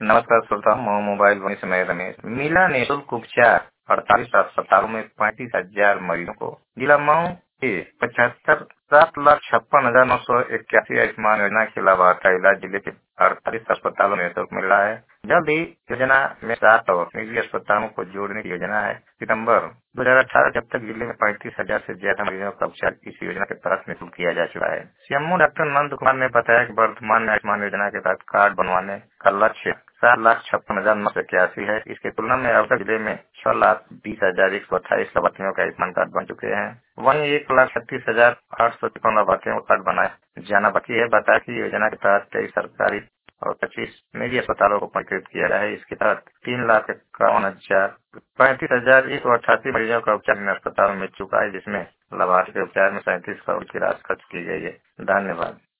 नमस्कार श्रोता, मैं मोबाइल वनी समय रमेश। मिला निःशुल्क उपचार 48 अस्पतालों में 35,000 मरीजों को। जिला मऊ के 75,07,56,981 आयुष्मान योजना के लाभार्थी का इलाज जिले के 48 अस्पतालों में निःशुल्क मिल रहा है। जल्द ही योजना में 7 और निजी अस्पतालों को जोड़ने की योजना है। सितंबर 2018 जब तक जिले में 35,000 से ज्यादा मरीजों का उपचार इस योजना के तहत निःशुल्क किया जा चुका है। सीएमओ डॉक्टर नंद कुमार ने बताया कि वर्तमान में आयुष्मान योजना के तहत कार्ड बनवाने का लक्ष्य 7,56,981 है। इसकी तुलना में अब तक जिले में 6,20,128 लाभार्थियों के आयुष्मान कार्ड बन चुके हैं। वहीं 1,36,853 लाभार्थियों का कार्ड बनाया जाना बाकी है। बताया कि योजना के तहत 23 सरकारी और 25 निजी अस्पतालों को पंजीकृत किया गया है। इसके तहत 3,51,35,188 मरीजों का उपचार इन अस्पतालों में चुका है, जिसमें लाभार्थी के उपचार में 37 करोड़ की राशि खर्च की गई है। धन्यवाद।